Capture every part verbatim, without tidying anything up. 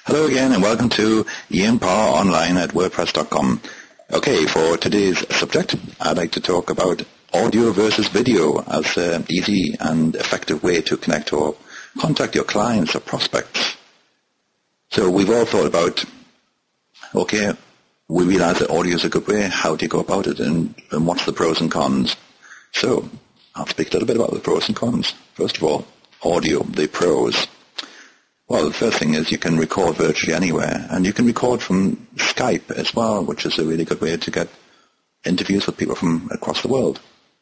Hello again and welcome to Ian Parr Online at WordPress dot com. Okay, for today's subject, I'd like to talk about audio versus video as an easy and effective way to connect or contact your clients or prospects. So we've all thought about, okay, we realize that audio is a good way. How do you go about it, and, and what's the pros and cons? So I'll speak a little bit about the pros and cons. First of all, audio, the pros. Well, the first thing is you can record virtually anywhere, and you can record from Skype as well, which is a really good way to get interviews with people from across the world.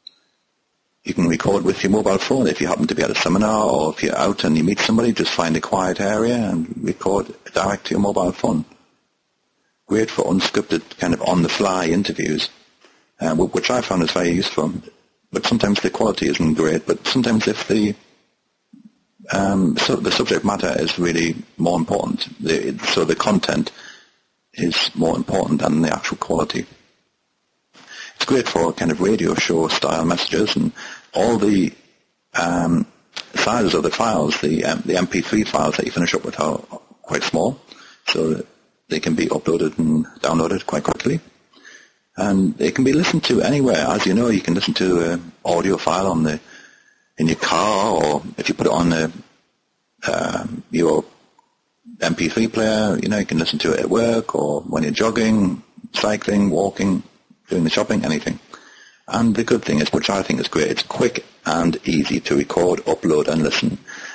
You can record with your mobile phone if you happen to be at a seminar, or if you're out and you meet somebody, just find a quiet area and record direct to your mobile phone. Great for unscripted, kind of on-the-fly interviews, uh, which I found is very useful. But sometimes the quality isn't great, but sometimes if the Um, so the subject matter is really more important. The, so the content is more important than the actual quality. It's great for kind of radio show style messages, and all the um, sizes of the files, the um, the M P three files that you finish up with are quite small, so that they can be uploaded and downloaded quite quickly. And they can be listened to anywhere. As you know, you can listen to an audio file on the in your car, or if you put it on the, uh, your M P three player, you know, you can listen to it at work, or when you're jogging, cycling, walking, doing the shopping, anything. And the good thing is, which I think is great, it's quick and easy to record, upload, and listen.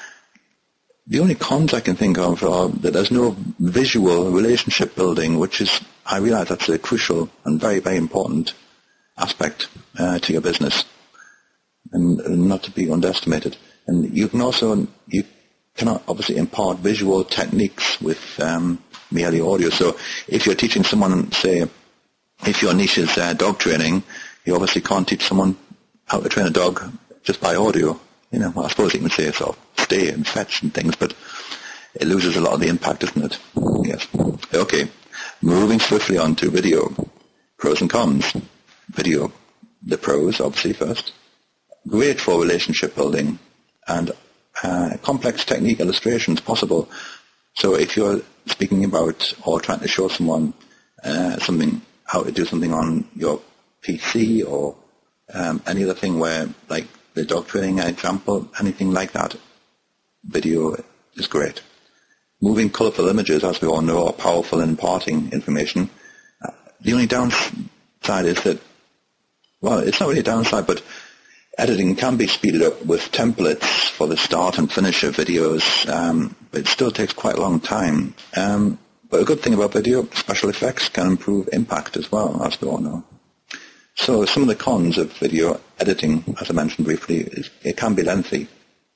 The only cons I can think of are that there's no visual relationship building, which is, I realize that's a crucial and very, very important aspect uh, to your business. And not to be underestimated. And you can also, you cannot obviously impart visual techniques with um, merely audio. So if you're teaching someone, say, if your niche is uh, dog training, you obviously can't teach someone how to train a dog just by audio. You know, well, I suppose you can say sort of stay and fetch and things, but it loses a lot of the impact, doesn't it? Yes. Okay. Moving swiftly on to video. Pros and cons. Video. The pros, obviously, first. Great for relationship building, and uh, complex technique illustrations possible. So if you're speaking about or trying to show someone uh, something, how to do something on your P C, or um, any other thing where, like the dog training example, anything like that, video is great. Moving colorful images, as we all know, are powerful in imparting information. Uh, the only downside is that, well, it's not really a downside, but editing can be speeded up with templates for the start and finish of videos, um, but it still takes quite a long time. Um, but a good thing about video, special effects can improve impact as well, as we all know. So some of the cons of video editing, as I mentioned briefly, is it can be lengthy.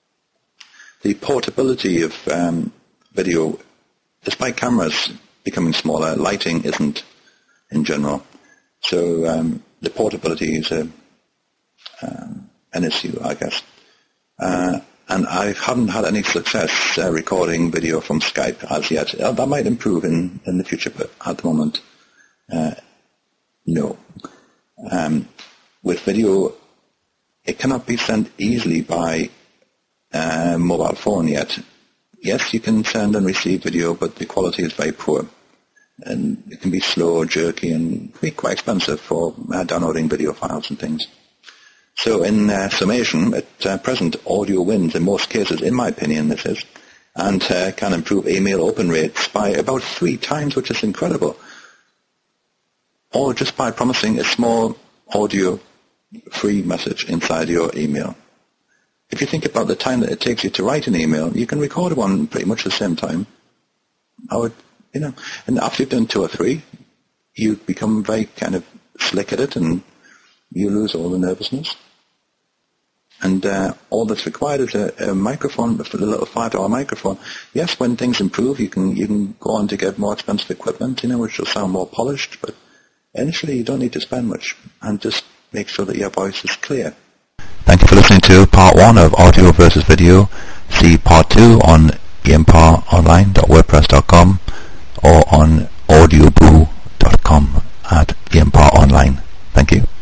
The portability of um, video, despite cameras becoming smaller, lighting isn't in general. So um, the portability is a Um, an issue, I guess. Uh, and I haven't had any success uh, recording video from Skype as yet. Uh, that might improve in, in the future, but at the moment, uh, no. Um, with video, it cannot be sent easily by uh, mobile phone yet. Yes, you can send and receive video, but the quality is very poor. And it can be slow, jerky, and can be quite expensive for uh, downloading video files and things. So in uh, summation, at uh, present, audio wins in most cases, in my opinion, this is, and uh, can improve email open rates by about three times, which is incredible. Or just by promising a small audio-free message inside your email. If you think about the time that it takes you to write an email, you can record one pretty much the same time. I would, you know, and after you've done two or three, you become very kind of slick at it, and you lose all the nervousness. And uh, all that's required is a, a microphone, a little five dollar microphone. Yes, when things improve, you can you can go on to get more expensive equipment, you know, which will sound more polished. But initially, you don't need to spend much, and just make sure that your voice is clear. Thank you for listening to part one of audio versus video. See part two on ian parr online dot wordpress dot com or on audioboo dot com at ian parr online. Thank you.